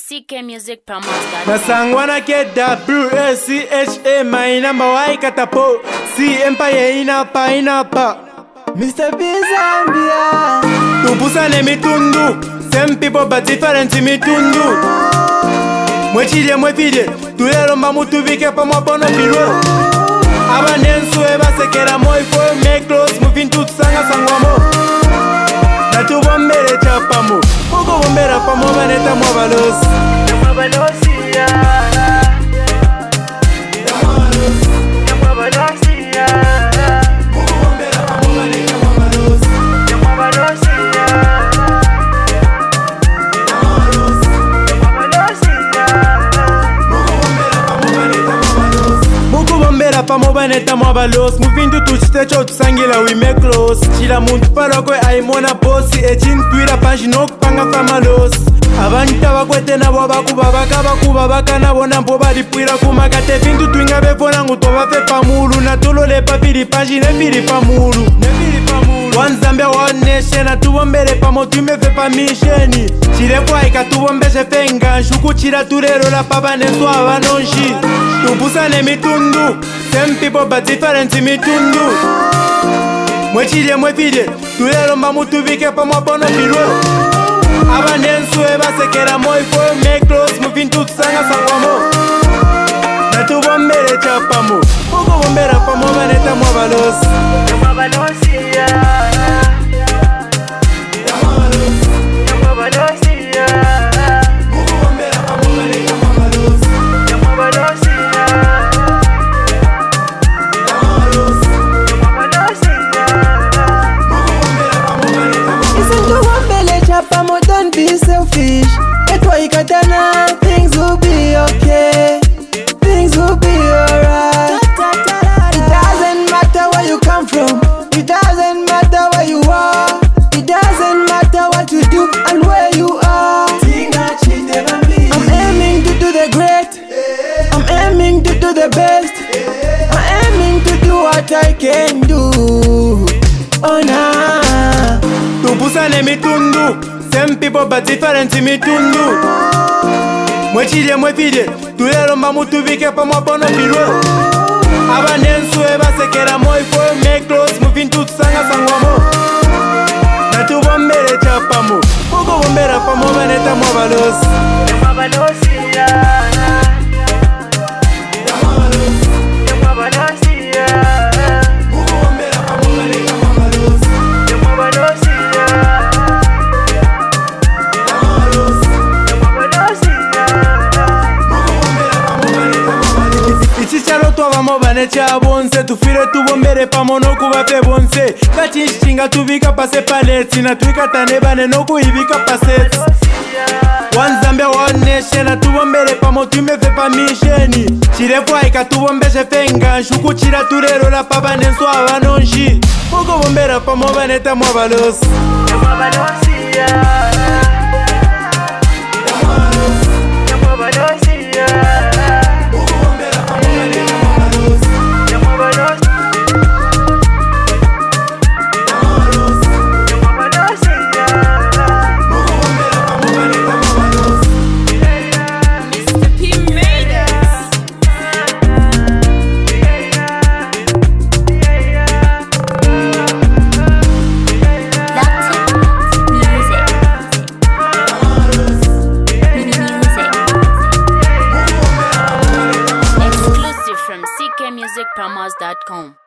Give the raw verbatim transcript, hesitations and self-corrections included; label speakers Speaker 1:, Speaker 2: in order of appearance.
Speaker 1: C K Music Promos.
Speaker 2: Nasangwana get W S C H A my number Y katapo C Empire inapa inapa
Speaker 3: Mister B Zambia.
Speaker 2: Tupusa ne mitundu Same people but different mitundu Mwechile mwefide Tulelo mbamu tuvike pa mwabono biro Aba nensu eba sekera moifo Make close moving to tsanga sangwamo Natubombele chapamo Mugo bombera pa mwabaneta mwabalosi
Speaker 3: Mwabalosi ya Mwabalosi ya
Speaker 2: Mugo bombera pa mwabaneta mwabalosi
Speaker 3: Mwabalosi ya
Speaker 2: Mukubombera pa mobaneta mwabalosi Muvindu tuchitecho tusangila we make close Chila muntu palokwe aimona bosi Echintwira panji nokupanga famalosi Abantu abakwete nabo abakuba bakabakuba bakanabo nampo balipwira kumakate Vindu twinga befona nguto bafe pamulu Natulole pa pili panji nefili pamulu One Zambia one nation Atubombele pa motumefe pa misheni Chilekwa ikatubombeshe fenga Nshuku chila turelo la papa nesu abanonshi Tupusa ne mitundu Same people but different mitundu Mwechile mwefide Tulelo mbamu tuvike pa mwabono biro Aba nensu eba sekera moifo Make close moving to tsanga sangwamo Natubombele chapamo Mugo bombera pa mwabaneta mwabalosi
Speaker 3: Mwabalosi ya Mwabalosi ya
Speaker 2: Mugo bombera pa mwabaneta mwabalosi
Speaker 3: Mwabalosi ya Chapamo, don't be selfish. That's why you katana. Things will be okay. Things will be alright. It doesn't matter where you come from. It doesn't matter where you are. It doesn't matter what you do and where you are. I'm aiming to do the great. I'm aiming to do the best. I'm aiming to do what I can do. Oh nah.
Speaker 2: Tupusa ne mitundu Same people but different mitundu Mwechile mwefide Tulelo mbamu tuvike pa mwabono biro Aba nensu eba sekera moifo Make close moving to tsanga sangwamo Natubombele chapamo Mugo bombera pa mwabaneta mwabalosi
Speaker 3: Mwabalosi ya Mwabalosi ya
Speaker 2: Mugo bombera pa mwabaneta mwabalosi
Speaker 3: Mwabalosi ya
Speaker 2: Ichichalo twabamo bane chabonse Tufire tubombere pamo nokubafe bonse Kachinchinga tubika pase paleti Na tuikatane bane nokuibika paseti One Zambia one nation Atubombere pamo tumefe pa misheni Chilekwa ikatubombeshe fenga Nshuku chila turelo la papa nensu abanonshi Mugo bombera pamo baneta mwabalosi
Speaker 3: Mwabalosi ya Mwabalosi ya
Speaker 1: C K Music Promos dot com.